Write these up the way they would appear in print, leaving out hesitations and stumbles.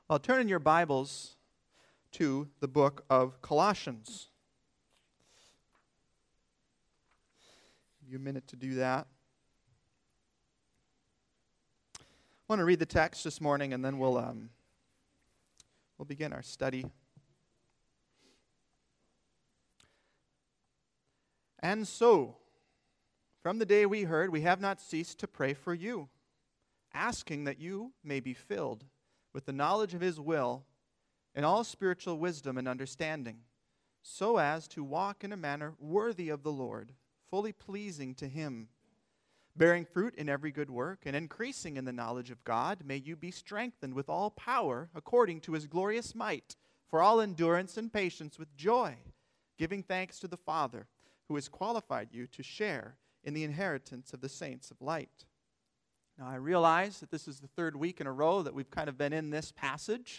Well, turn in your Bibles to the book of Colossians. Give you a minute to do that. I want to read the text this morning, and then we'll begin our study. And so, from the day we heard, we have not ceased to pray for you, asking that you may be filled with the knowledge of His will and all spiritual wisdom and understanding, so as to walk in a manner worthy of the Lord, fully pleasing to Him, bearing fruit in every good work and increasing in the knowledge of God. May you be strengthened with all power according to His glorious might, for all endurance and patience with joy, giving thanks to the Father, who has qualified you to share in the inheritance of the saints of light. Now, I realize that this is the third week in a row that we've kind of been in this passage,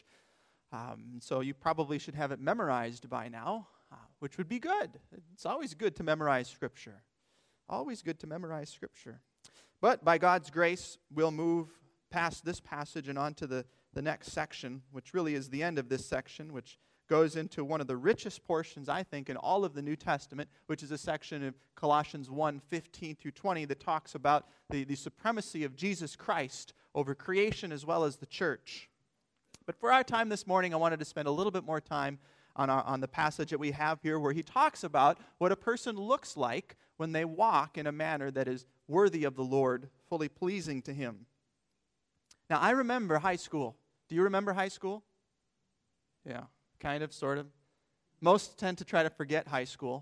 so you probably should have it memorized by now, which would be good. It's always good to memorize Scripture. Always good to memorize Scripture. But by God's grace, we'll move past this passage and on to the next section, which really is the end of this section, which goes into one of the richest portions, I think, in all of the New Testament, which is a section of Colossians 1:15 through 20 that talks about the supremacy of Jesus Christ over creation as well as the church. But for our time this morning, I wanted to spend a little bit more time on the passage that we have here, where he talks about what a person looks like when they walk in a manner that is worthy of the Lord, fully pleasing to Him. Now, I remember high school. Do you remember high school? Yeah. Kind of, sort of. Most tend to try to forget high school.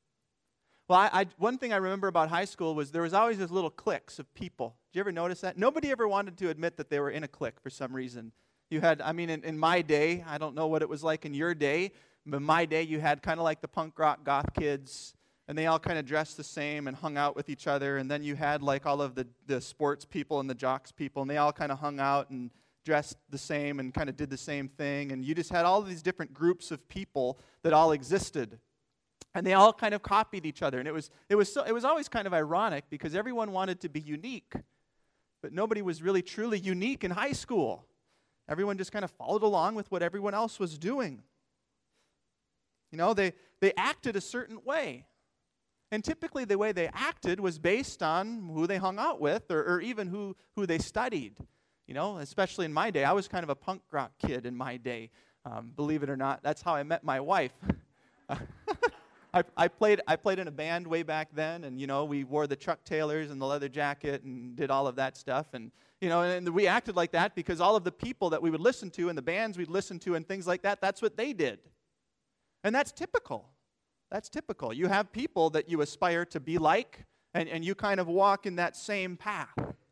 Well, one thing I remember about high school was there was always these little cliques of people. Did you ever notice that? Nobody ever wanted to admit that they were in a clique for some reason. You had, in my day, I don't know what it was like in your day, but in my day you had kind of like the punk rock goth kids, and they all kind of dressed the same and hung out with each other, and then you had like all of the sports people and the jocks people, and they all kind of hung out and dressed the same and kind of did the same thing, and you just had all of these different groups of people that all existed, and they all kind of copied each other, and it was always kind of ironic because everyone wanted to be unique, but nobody was really truly unique in high school. Everyone just kind of followed along with what everyone else was doing. You know, they acted a certain way, and typically the way they acted was based on who they hung out with or even who they studied. You know, especially in my day. I was kind of a punk rock kid in my day. Believe it or not, that's how I met my wife. I played in a band way back then, and, you know, we wore the Chuck Taylors and the leather jacket and did all of that stuff. And, you know, and we acted like that because all of the people that we would listen to and the bands we'd listen to and things like that, that's what they did. And that's typical. That's typical. You have people that you aspire to be like, and you kind of walk in that same path.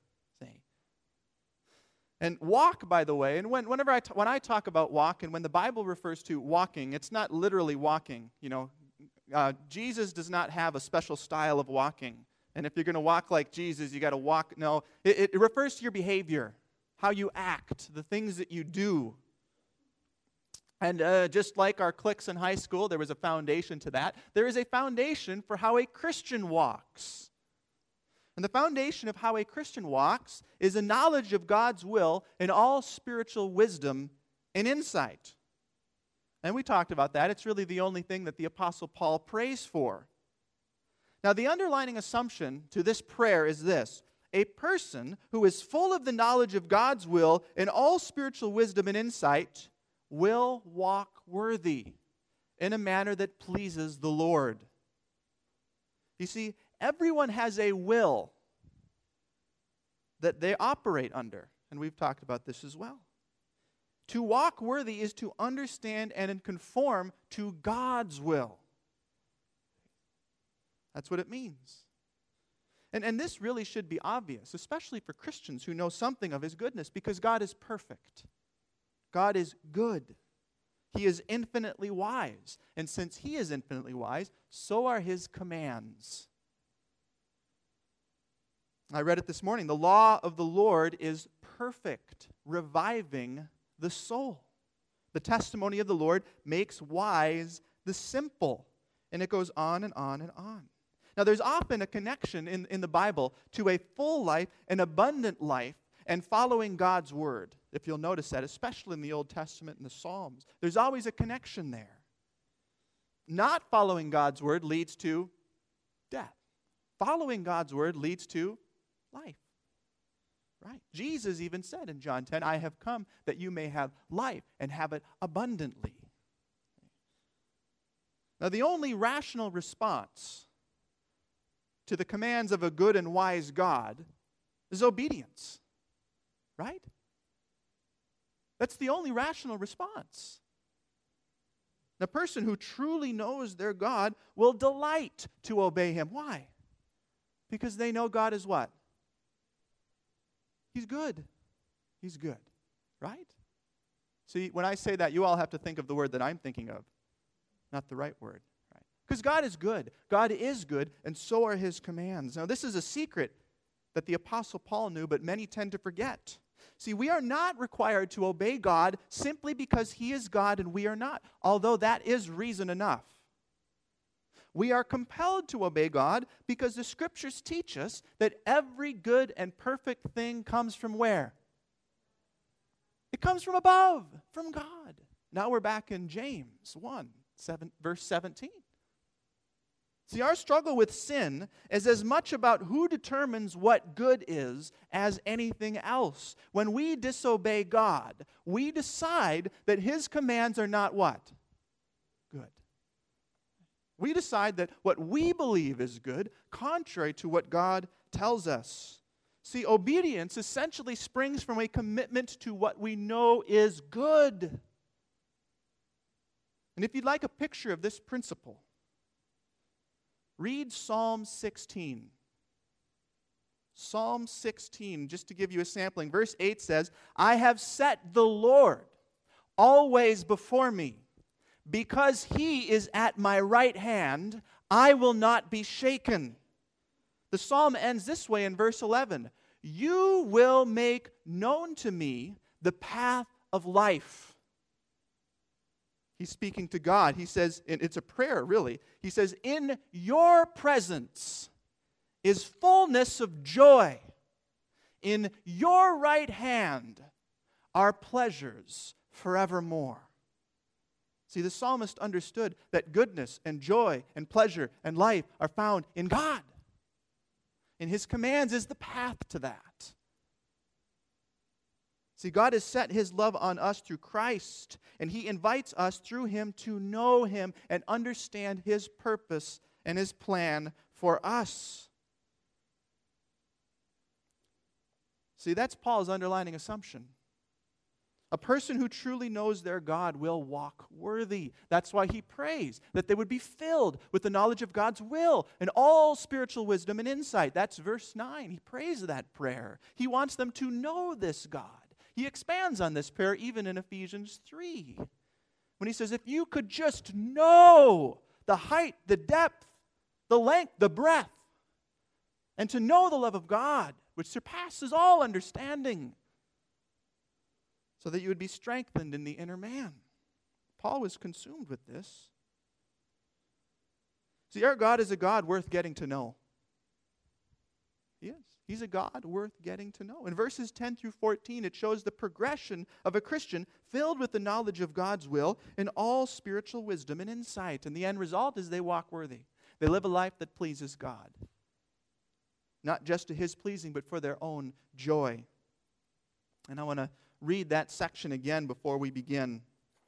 And walk, by the way, and when I talk about walk, and when the Bible refers to walking, it's not literally walking. You know, Jesus does not have a special style of walking. And if you're going to walk like Jesus, you got to walk. No, it refers to your behavior, how you act, the things that you do. And just like our cliques in high school, there was a foundation to that. There is a foundation for how a Christian walks. And the foundation of how a Christian walks is a knowledge of God's will and all spiritual wisdom and insight. And we talked about that. It's really the only thing that the Apostle Paul prays for. Now, the underlying assumption to this prayer is this: a person who is full of the knowledge of God's will and all spiritual wisdom and insight will walk worthy in a manner that pleases the Lord. You see, everyone has a will that they operate under, and we've talked about this as well. To walk worthy is to understand and conform to God's will. That's what it means. And this really should be obvious, especially for Christians who know something of His goodness, because God is perfect. God is good. He is infinitely wise. And since He is infinitely wise, so are His commands. I read it this morning. The law of the Lord is perfect, reviving the soul. The testimony of the Lord makes wise the simple. And it goes on and on and on. Now, there's often a connection in the Bible to a full life, an abundant life, and following God's word. if you'll notice that, especially in the Old Testament and the Psalms. There's always a connection there. Not following God's word leads to death. Following God's word leads to life. Right? Jesus even said in John 10, I have come that you may have life and have it abundantly. Now, the only rational response to the commands of a good and wise God is obedience. Right? That's the only rational response. The person who truly knows their God will delight to obey him. Why? Because they know God is what? He's good. He's good. Right? See, when I say that, you all have to think of the word that I'm thinking of, not the right word. Right? Because God is good. God is good, and so are his commands. Now, this is a secret that the Apostle Paul knew, but many tend to forget. See, we are not required to obey God simply because he is God and we are not, although that is reason enough. We are compelled to obey God because the Scriptures teach us that every good and perfect thing comes from where? It comes from above, from God. Now we're back in James 1, verse 17. See, our struggle with sin is as much about who determines what good is as anything else. When we disobey God, we decide that his commands are not what? Good. We decide that what we believe is good, contrary to what God tells us. See, obedience essentially springs from a commitment to what we know is good. And if you'd like a picture of this principle, read Psalm 16. Psalm 16, just to give you a sampling. Verse 8 says, I have set the Lord always before me. Because he is at my right hand, I will not be shaken. The psalm ends this way in verse 11. You will make known to me the path of life. He's speaking to God. He says, and it's a prayer really. He says, in your presence is fullness of joy. In your right hand are pleasures forevermore. See, the psalmist understood that goodness and joy and pleasure and life are found in God. And his commands is the path to that. See, God has set his love on us through Christ, and he invites us through him to know him and understand his purpose and his plan for us. See, that's Paul's underlining assumption. A person who truly knows their God will walk worthy. That's why he prays that they would be filled with the knowledge of God's will and all spiritual wisdom and insight. That's verse 9. He prays that prayer. He wants them to know this God. He expands on this prayer even in Ephesians 3 when he says, if you could just know the height, the depth, the length, the breadth, and to know the love of God, which surpasses all understanding, so that you would be strengthened in the inner man. Paul was consumed with this. See, our God is a God worth getting to know. He is. He's a God worth getting to know. In verses 10 through 14, it shows the progression of a Christian filled with the knowledge of God's will and all spiritual wisdom and insight. And the end result is they walk worthy. They live a life that pleases God. Not just to his pleasing, but for their own joy. And I want to read that section again before we begin.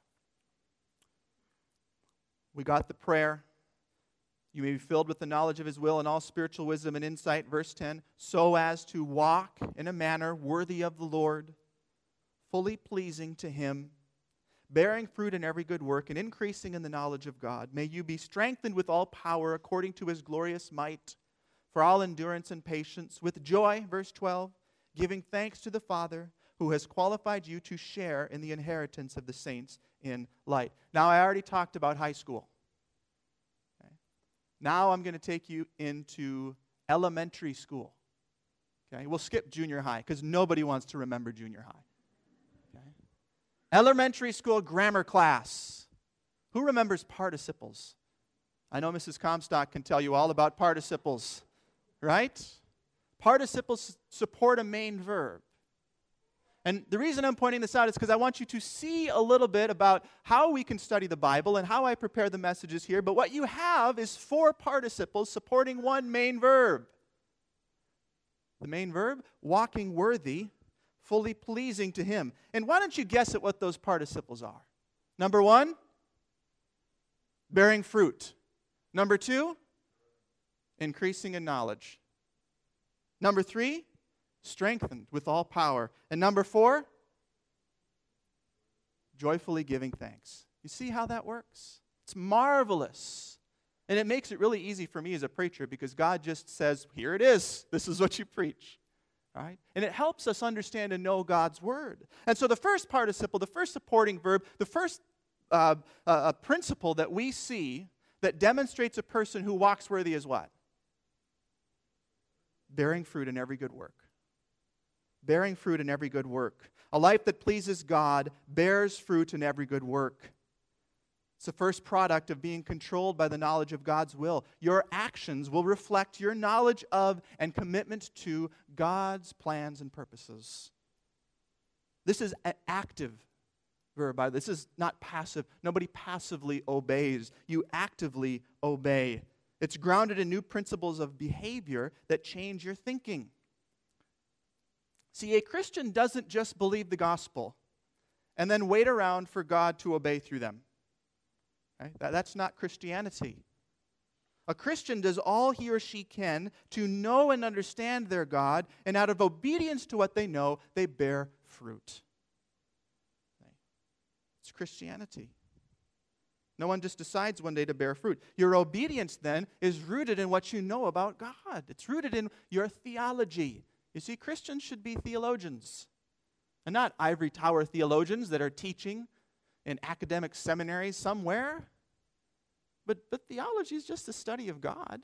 We got the prayer. You may be filled with the knowledge of his will and all spiritual wisdom and insight. Verse 10, so as to walk in a manner worthy of the Lord, fully pleasing to him, bearing fruit in every good work and increasing in the knowledge of God. May you be strengthened with all power according to his glorious might, for all endurance and patience, with joy, verse 12, giving thanks to the Father, who has qualified you to share in the inheritance of the saints in light. Now, I already talked about high school. Okay. Now I'm going to take you into elementary school. Okay. We'll skip junior high because nobody wants to remember junior high. Okay. Elementary school grammar class. Who remembers participles? I know Mrs. Comstock can tell you all about participles, right? Participles support a main verb. And the reason I'm pointing this out is because I want you to see a little bit about how we can study the Bible and how I prepare the messages here. But what you have is 4 participles supporting one main verb. The main verb, walking worthy, fully pleasing to Him. And why don't you guess at what those participles are? Number 1, bearing fruit. Number 2, increasing in knowledge. Number 3, strengthened with all power. And number 4, joyfully giving thanks. You see how that works? It's marvelous. And it makes it really easy for me as a preacher because God just says, here it is. This is what you preach. All right? And it helps us understand and know God's Word. And so the first participle, the first supporting verb, the first principle that we see that demonstrates a person who walks worthy is what? Bearing fruit in every good work. Bearing fruit in every good work. A life that pleases God bears fruit in every good work. It's the first product of being controlled by the knowledge of God's will. Your actions will reflect your knowledge of and commitment to God's plans and purposes. This is an active verb. This is not passive. Nobody passively obeys. You actively obey. It's grounded in new principles of behavior that change your thinking. See, a Christian doesn't just believe the gospel and then wait around for God to obey through them. Okay? That's not Christianity. A Christian does all he or she can to know and understand their God, and out of obedience to what they know, they bear fruit. Okay? It's Christianity. No one just decides one day to bear fruit. Your obedience, then, is rooted in what you know about God. It's rooted in your theology. You see, Christians should be theologians, and not ivory tower theologians that are teaching in academic seminaries somewhere. But theology is just the study of God.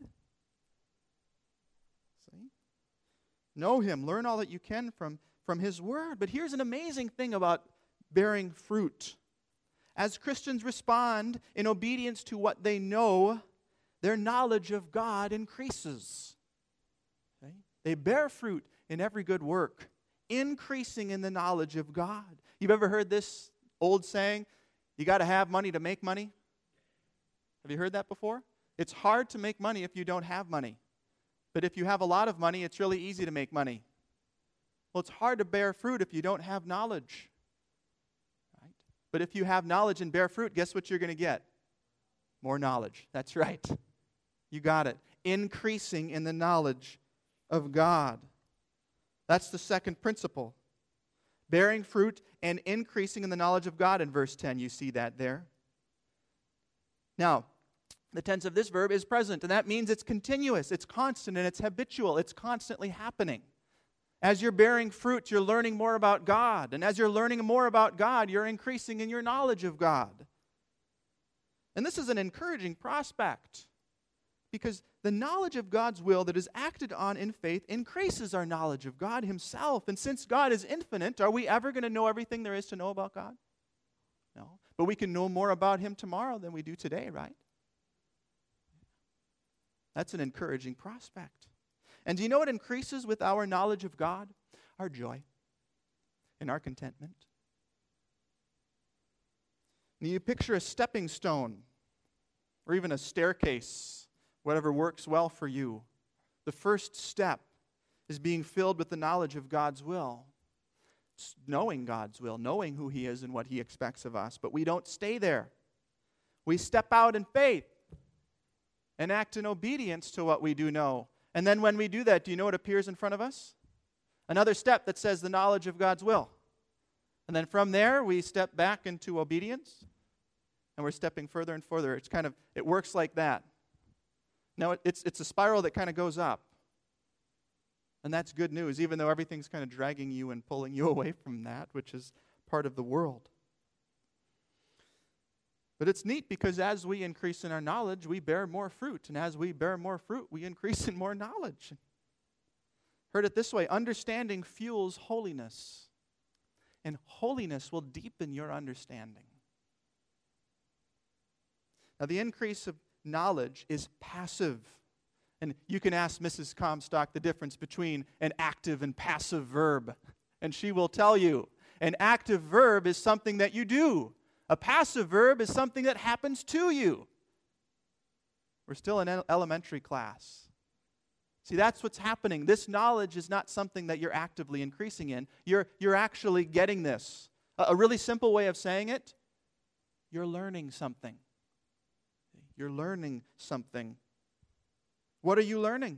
See? Know Him. Learn all that you can from His Word. But here's an amazing thing about bearing fruit. As Christians respond in obedience to what they know, their knowledge of God increases. Okay? They bear fruit in every good work, increasing in the knowledge of God. You've ever heard this old saying, you got to have money to make money? Have you heard that before? It's hard to make money if you don't have money. But if you have a lot of money, it's really easy to make money. Well, it's hard to bear fruit if you don't have knowledge. Right? But if you have knowledge and bear fruit, guess what you're going to get? More knowledge. That's right. You got it. Increasing in the knowledge of God. That's the second principle. Bearing fruit and increasing in the knowledge of God in verse 10. You see that there. Now, the tense of this verb is present, and that means it's continuous, it's constant, and it's habitual. It's constantly happening. As you're bearing fruit, you're learning more about God. And as you're learning more about God, you're increasing in your knowledge of God. And this is an encouraging prospect, because the knowledge of God's will that is acted on in faith increases our knowledge of God Himself. And since God is infinite, are we ever going to know everything there is to know about God? No. But we can know more about Him tomorrow than we do today, right? That's an encouraging prospect. And do you know what increases with our knowledge of God? Our joy and our contentment. And you picture a stepping stone or even a staircase, whatever works well for you. The first step is being filled with the knowledge of God's will. It's knowing God's will, knowing who He is and what He expects of us. But we don't stay there. We step out in faith and act in obedience to what we do know. And then when we do that, do you know what appears in front of us? Another step that says the knowledge of God's will. And then from there, we step back into obedience, and we're stepping further and further. It works like that. Now, it's a spiral that kind of goes up. And that's good news, even though everything's kind of dragging you and pulling you away from that, which is part of the world. But it's neat because as we increase in our knowledge, we bear more fruit. And as we bear more fruit, we increase in more knowledge. Heard it this way, understanding fuels holiness. And holiness will deepen your understanding. Now, the increase of knowledge is passive. And you can ask Mrs. Comstock the difference between an active and passive verb. and she will tell you. An active verb is something that you do. A passive verb is something that happens to you. We're still in elementary class. See, that's what's happening. This knowledge is not something that you're actively increasing in. You're actually getting this. A really simple way of saying it, you're learning something. You're learning something. What are you learning?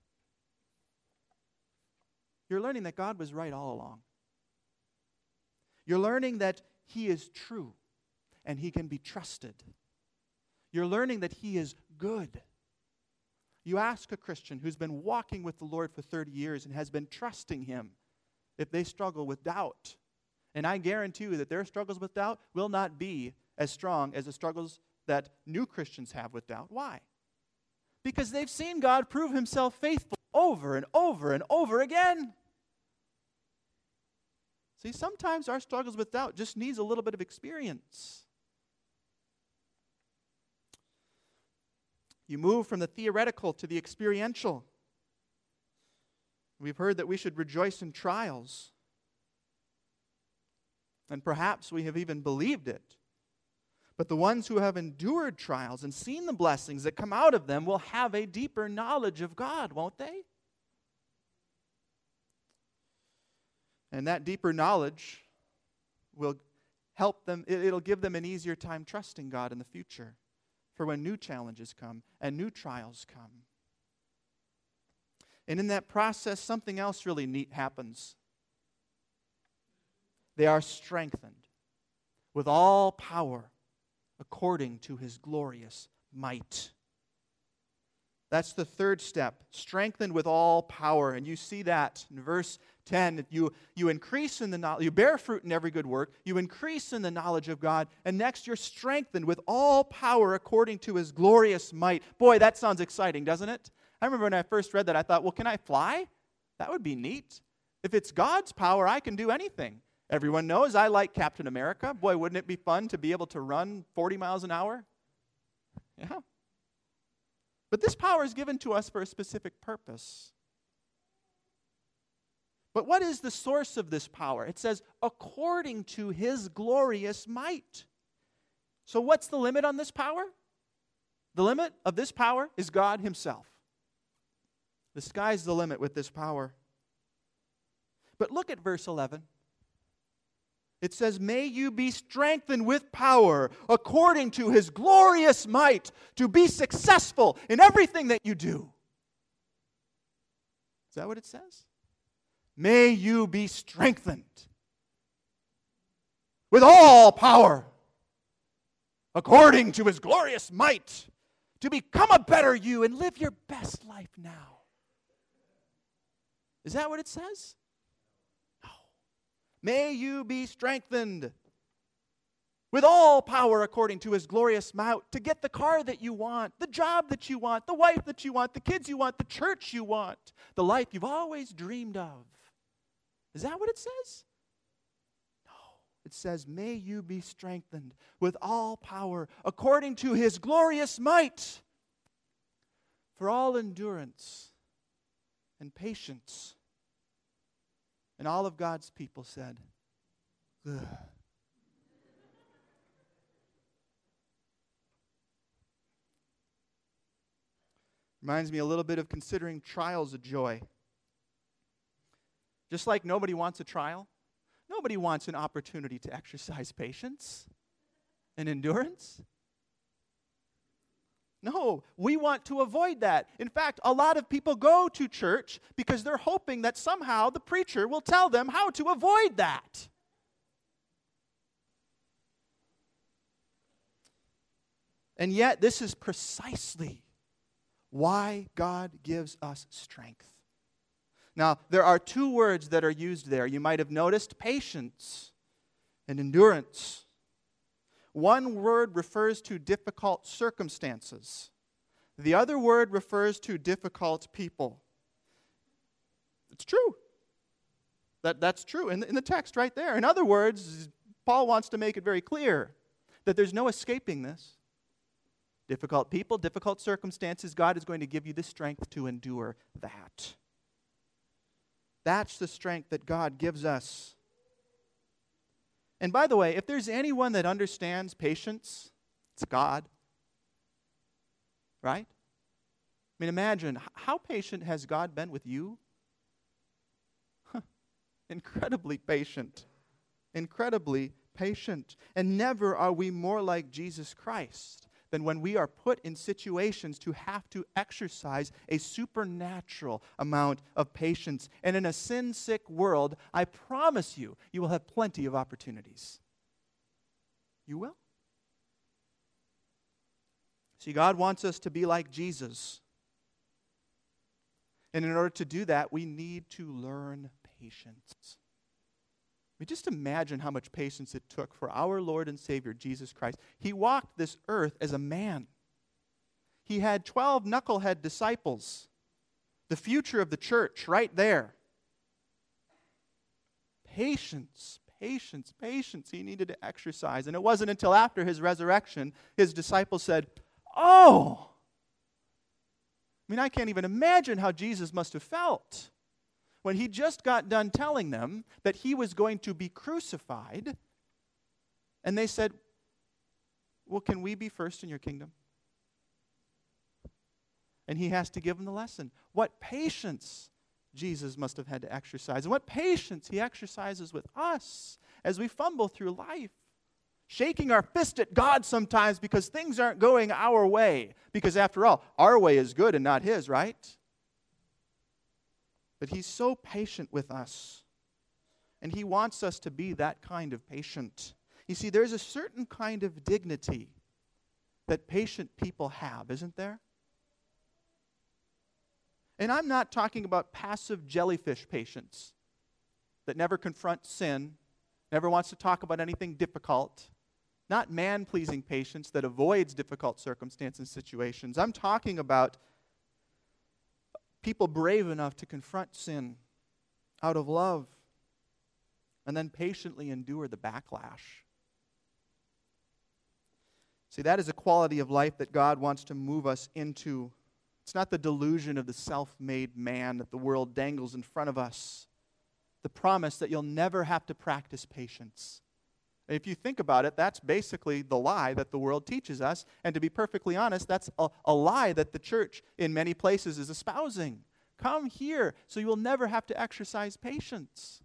You're learning that God was right all along. You're learning that He is true and He can be trusted. You're learning that He is good. You ask a Christian who's been walking with the Lord for 30 years and has been trusting Him if they struggle with doubt. And I guarantee you that their struggles with doubt will not be as strong as the struggles that new Christians have with doubt. Why? Because they've seen God prove Himself faithful over and over and over again. See, sometimes our struggles with doubt just needs a little bit of experience. You move from the theoretical to the experiential. We've heard that we should rejoice in trials. And perhaps we have even believed it. But the ones who have endured trials and seen the blessings that come out of them will have a deeper knowledge of God, won't they? And that deeper knowledge will help them, it'll give them an easier time trusting God in the future for when new challenges come and new trials come. And in that process, something else really neat happens. They are strengthened with all power according to His glorious might. That's the third step, strengthened with all power. And you see that in verse 10. You increase in the knowledge, you bear fruit in every good work, you increase in the knowledge of God, and next you're strengthened with all power according to His glorious might. Boy, that sounds exciting, doesn't it? I remember when I first read that, I thought, well, can I fly? That would be neat. If it's God's power, I can do anything. Everyone knows I like Captain America. Boy, wouldn't it be fun to be able to run 40 miles an hour? Yeah. But this power is given to us for a specific purpose. But what is the source of this power? It says, according to His glorious might. So what's the limit on this power? The limit of this power is God Himself. The sky's the limit with this power. But look at verse 11. It says, may you be strengthened with power according to His glorious might to be successful in everything that you do. Is that what it says? May you be strengthened with all power according to His glorious might to become a better you and live your best life now. Is that what it says? May you be strengthened with all power according to His glorious might to get the car that you want, the job that you want, the wife that you want, the kids you want, the church you want, the life you've always dreamed of. Is that what it says? No. It says, may you be strengthened with all power according to His glorious might for all endurance and patience. And all of God's people said, ugh. Reminds me a little bit of considering trials a joy. Just like nobody wants a trial, nobody wants an opportunity to exercise patience and endurance. No, we want to avoid that. In fact, a lot of people go to church because they're hoping that somehow the preacher will tell them how to avoid that. And yet, this is precisely why God gives us strength. Now, there are two words that are used there. You might have noticed patience and endurance. One word refers to difficult circumstances. The other word refers to difficult people. It's true. That's true in the text right there. In other words, Paul wants to make it very clear that there's no escaping this. Difficult people, difficult circumstances, God is going to give you the strength to endure that. That's the strength that God gives us. And by the way, if there's anyone that understands patience, it's God. Right? I mean, imagine, how patient has God been with you? Incredibly patient. Incredibly patient. And never are we more like Jesus Christ than when we are put in situations to have to exercise a supernatural amount of patience. And in a sin-sick world, I promise you, you will have plenty of opportunities. You will. See, God wants us to be like Jesus. And in order to do that, we need to learn patience. I mean, just imagine how much patience it took for our Lord and Savior, Jesus Christ. He walked this earth as a man. He had 12 knucklehead disciples. The future of the church right there. Patience, patience, patience he needed to exercise. And it wasn't until after his resurrection, his disciples said, "Oh!" I mean, I can't even imagine how Jesus must have felt when he just got done telling them that he was going to be crucified. And they said, "Well, can we be first in your kingdom?" And he has to give them the lesson. What patience Jesus must have had to exercise. And what patience he exercises with us as we fumble through life. Shaking our fist at God sometimes because things aren't going our way. Because after all, our way is good and not his, right? But he's so patient with us. And he wants us to be that kind of patient. You see, there's a certain kind of dignity that patient people have, isn't there? And I'm not talking about passive jellyfish patience that never confronts sin, never wants to talk about anything difficult. Not man-pleasing patience that avoids difficult circumstances and situations. I'm talking about people brave enough to confront sin out of love and then patiently endure the backlash. See, that is a quality of life that God wants to move us into. It's not the delusion of the self-made man that the world dangles in front of us. The promise that you'll never have to practice patience. If you think about it, that's basically the lie that the world teaches us. And to be perfectly honest, that's a lie that the church in many places is espousing. Come here so you will never have to exercise patience.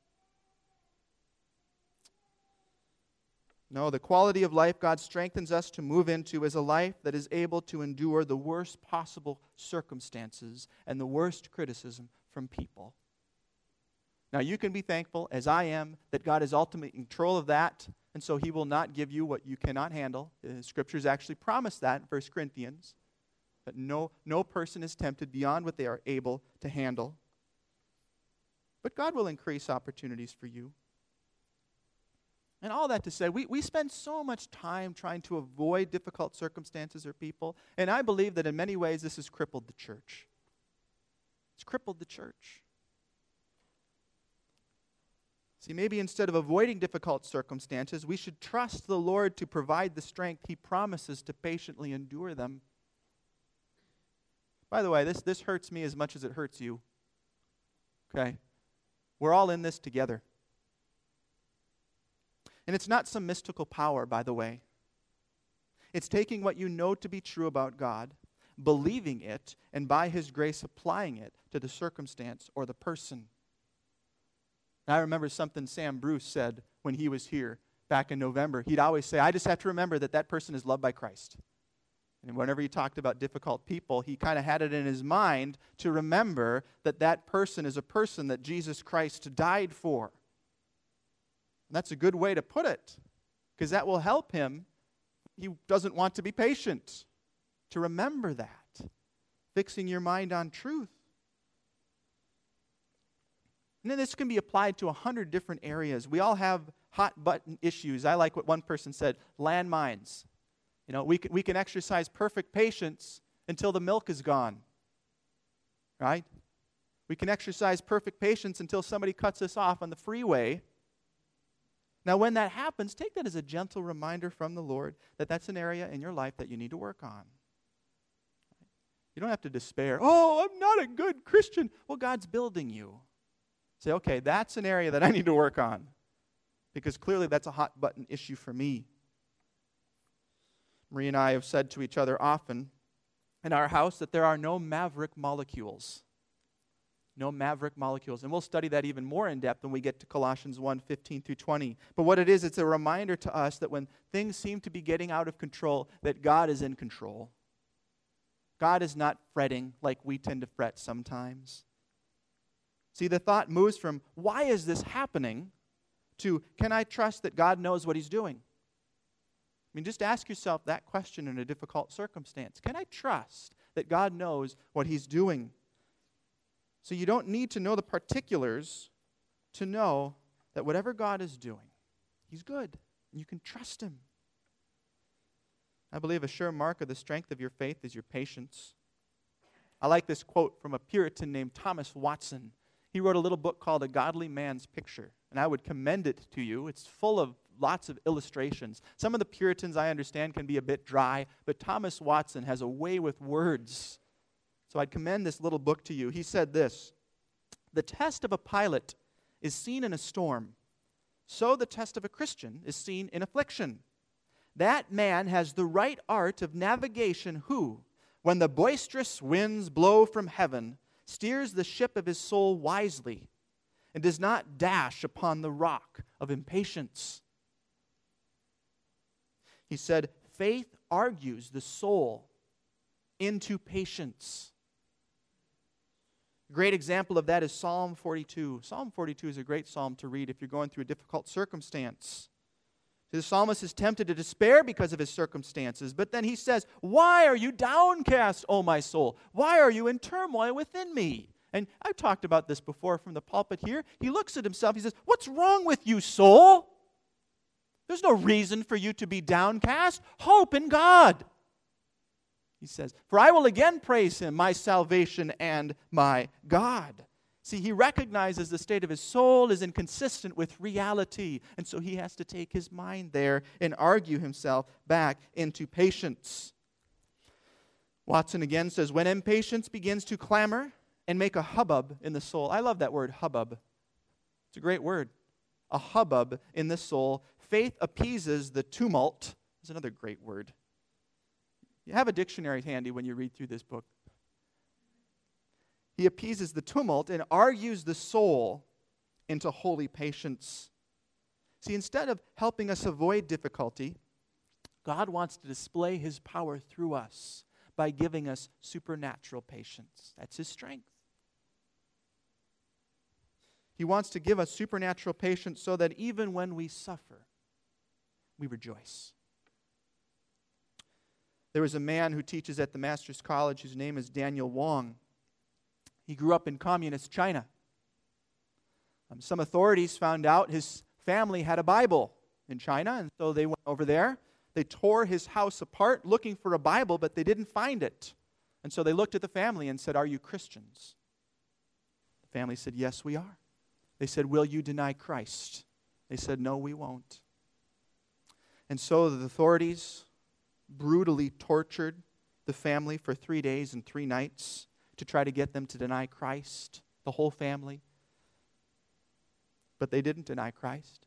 No, the quality of life God strengthens us to move into is a life that is able to endure the worst possible circumstances and the worst criticism from people. Now, you can be thankful, as I am, that God is ultimately in control of that, and so he will not give you what you cannot handle. The Scriptures actually promise that in 1 Corinthians, that no person is tempted beyond what they are able to handle. But God will increase opportunities for you. And all that to say, we spend so much time trying to avoid difficult circumstances or people, and I believe that in many ways this has crippled the church. It's crippled the church. See, maybe instead of avoiding difficult circumstances, we should trust the Lord to provide the strength he promises to patiently endure them. By the way, this hurts me as much as it hurts you. Okay? We're all in this together. And it's not some mystical power, by the way. It's taking what you know to be true about God, believing it, and by his grace applying it to the circumstance or the person. I remember something Sam Bruce said when he was here back in November. He'd always say, "I just have to remember that person is loved by Christ." And whenever he talked about difficult people, he kind of had it in his mind to remember that person is a person that Jesus Christ died for. And that's a good way to put it, because that will help him. He doesn't want to be patient. To remember that. Fixing your mind on truth. And then this can be applied to 100 different areas. We all have hot button issues. I like what one person said, landmines. You know, we can exercise perfect patience until the milk is gone. Right? We can exercise perfect patience until somebody cuts us off on the freeway. Now, when that happens, take that as a gentle reminder from the Lord that that's an area in your life that you need to work on. You don't have to despair. "Oh, I'm not a good Christian." Well, God's building you. Say, okay, that's an area that I need to work on, because clearly that's a hot button issue for me. Marie and I have said to each other often in our house that there are no maverick molecules. No maverick molecules. And we'll study that even more in depth when we get to Colossians 1:15 through 20. But what it is, it's a reminder to us that when things seem to be getting out of control, that God is in control. God is not fretting like we tend to fret sometimes. See, the thought moves from, why is this happening, to, can I trust that God knows what He's doing? I mean, just ask yourself that question in a difficult circumstance. Can I trust that God knows what He's doing? So you don't need to know the particulars to know that whatever God is doing, He's good, and you can trust Him. I believe a sure mark of the strength of your faith is your patience. I like this quote from a Puritan named Thomas Watson. He wrote a little book called A Godly Man's Picture, and I would commend it to you. It's full of lots of illustrations. Some of the Puritans, I understand, can be a bit dry, but Thomas Watson has a way with words. So I'd commend this little book to you. He said this: the test of a pilot is seen in a storm, so the test of a Christian is seen in affliction. That man has the right art of navigation who, when the boisterous winds blow from heaven, steers the ship of his soul wisely and does not dash upon the rock of impatience. He said, faith argues the soul into patience. A great example of that is Psalm 42. Psalm 42 is a great psalm to read if you're going through a difficult circumstance. The psalmist is tempted to despair because of his circumstances, but then he says, why are you downcast, O my soul? Why are you in turmoil within me? And I've talked about this before from the pulpit here. He looks at himself, he says, what's wrong with you, soul? There's no reason for you to be downcast. Hope in God. He says, for I will again praise Him, my salvation and my God. See, he recognizes the state of his soul is inconsistent with reality, and so he has to take his mind there and argue himself back into patience. Watson again says, when impatience begins to clamor and make a hubbub in the soul. I love that word, hubbub. It's a great word. A hubbub in the soul. Faith appeases the tumult. Is another great word. You have a dictionary handy when you read through this book. He appeases the tumult and argues the soul into holy patience. See, instead of helping us avoid difficulty, God wants to display His power through us by giving us supernatural patience. That's His strength. He wants to give us supernatural patience so that even when we suffer, we rejoice. There was a man who teaches at the Master's College whose name is Daniel Wong. He grew up in communist China. Some authorities found out his family had a Bible in China, and so they went over there. They tore his house apart looking for a Bible, but they didn't find it. And so they looked at the family and said, are you Christians? The family said, yes, we are. They said, will you deny Christ? They said, no, we won't. And so the authorities brutally tortured the family for 3 days and 3 nights to try to get them to deny Christ, the whole family. But they didn't deny Christ.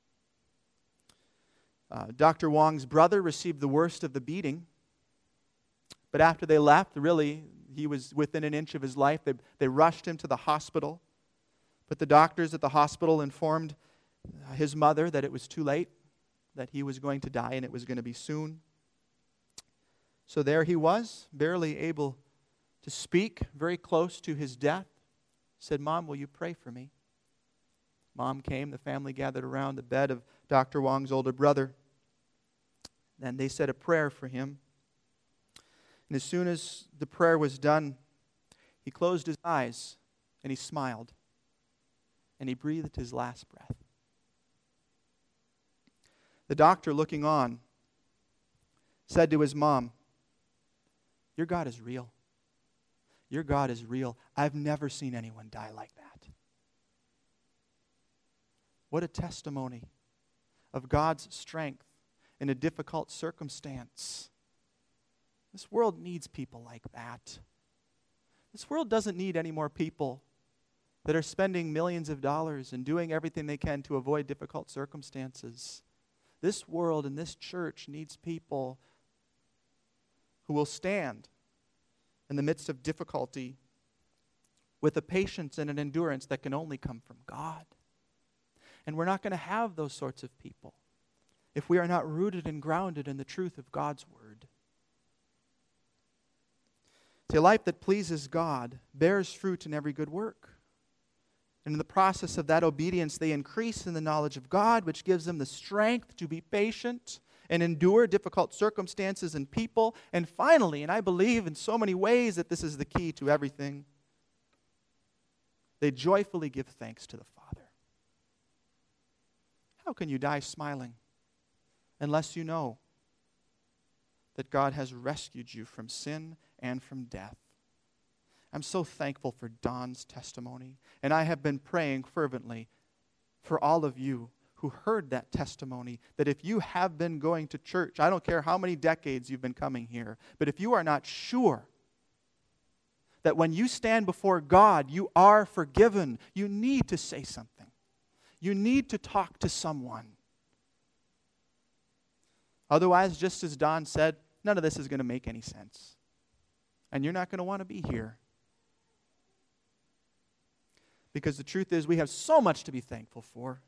Dr. Wong's brother received the worst of the beating. But after they left, really, he was within an inch of his life. They rushed him to the hospital. But the doctors at the hospital informed his mother that it was too late, that he was going to die and it was going to be soon. So there he was, barely able to speak, very close to his death. Said, Mom, will you pray for me? Mom came, the family gathered around the bed of Dr. Wong's older brother. Then they said a prayer for him. And as soon as the prayer was done, he closed his eyes and he smiled. And he breathed his last breath. The doctor, looking on, said to his mom, your God is real. Your God is real. I've never seen anyone die like that. What a testimony of God's strength in a difficult circumstance. This world needs people like that. This world doesn't need any more people that are spending millions of dollars and doing everything they can to avoid difficult circumstances. This world and this church needs people who will stand in the midst of difficulty with a patience and an endurance that can only come from God. And we're not going to have those sorts of people if we are not rooted and grounded in the truth of God's Word. See, a life that pleases God bears fruit in every good work. And in the process of that obedience, they increase in the knowledge of God, which gives them the strength to be patient and endure difficult circumstances and people. And finally, and I believe in so many ways that this is the key to everything, they joyfully give thanks to the Father. How can you die smiling unless you know that God has rescued you from sin and from death? I'm so thankful for Don's testimony, and I have been praying fervently for all of you who heard that testimony, that if you have been going to church, I don't care how many decades you've been coming here, but if you are not sure that when you stand before God, you are forgiven, you need to say something. You need to talk to someone. Otherwise, just as Don said, none of this is going to make any sense. And you're not going to want to be here. Because the truth is, we have so much to be thankful for.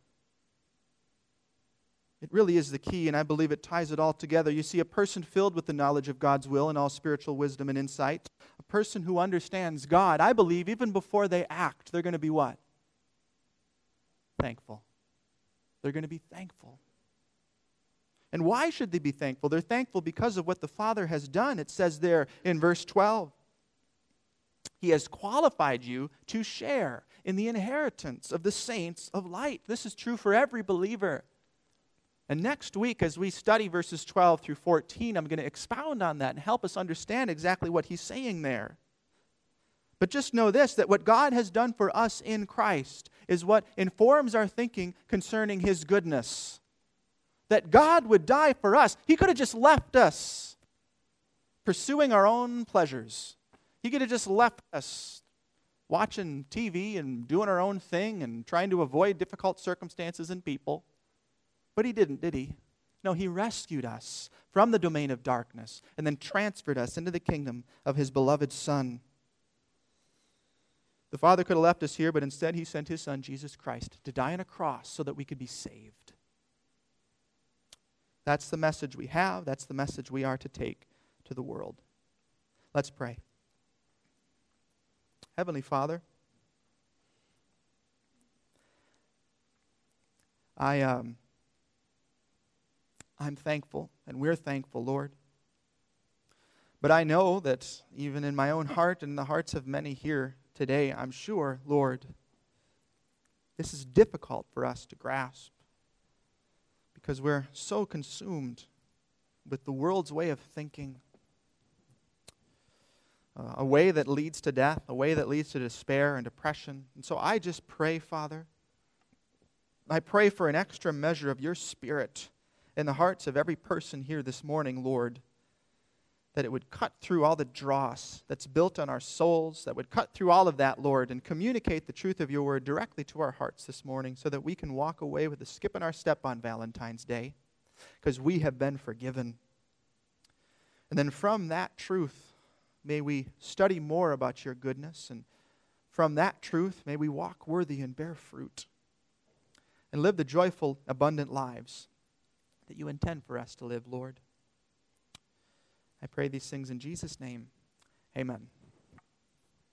It really is the key, and I believe it ties it all together. You see, a person filled with the knowledge of God's will and all spiritual wisdom and insight, a person who understands God, I believe even before they act, they're going to be what? Thankful. They're going to be thankful. And why should they be thankful? They're thankful because of what the Father has done. It says there in verse 12, He has qualified you to share in the inheritance of the saints of light. This is true for every believer. And next week, as we study verses 12 through 14, I'm going to expound on that and help us understand exactly what he's saying there. But just know this, that what God has done for us in Christ is what informs our thinking concerning His goodness. That God would die for us. He could have just left us pursuing our own pleasures. He could have just left us watching TV and doing our own thing and trying to avoid difficult circumstances and people. But He didn't, did He? No, He rescued us from the domain of darkness and then transferred us into the kingdom of His beloved Son. The Father could have left us here, but instead He sent His Son, Jesus Christ, to die on a cross so that we could be saved. That's the message we have. That's the message we are to take to the world. Let's pray. Heavenly Father, I'm thankful, and we're thankful, Lord. But I know that even in my own heart and in the hearts of many here today, I'm sure, Lord, this is difficult for us to grasp because we're so consumed with the world's way of thinking, a way that leads to death, a way that leads to despair and depression. And so I just pray, Father, I pray for an extra measure of your Spirit in the hearts of every person here this morning, Lord, that it would cut through all the dross that's built on our souls, that would cut through all of that, Lord, and communicate the truth of your word directly to our hearts this morning so that we can walk away with a skip in our step on Valentine's Day because we have been forgiven. And then from that truth, may we study more about your goodness, and from that truth, may we walk worthy and bear fruit and live the joyful, abundant lives that you intend for us to live, Lord. I pray these things in Jesus' name. Amen.